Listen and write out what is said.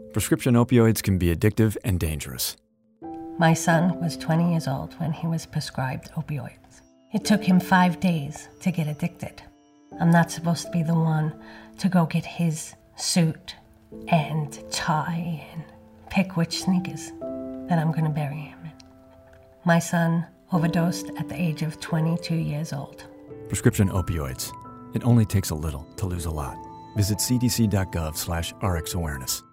Prescription opioids can be addictive and dangerous. My son was 20 years old when he was prescribed opioids. It took him 5 days to get addicted. I'm not supposed to be the one to go get his suit and tie and pick which sneakers that I'm going to bury him in. My son overdosed at the age of 22 years old. Prescription opioids. It only takes a little to lose a lot. Visit cdc.gov/rxawareness.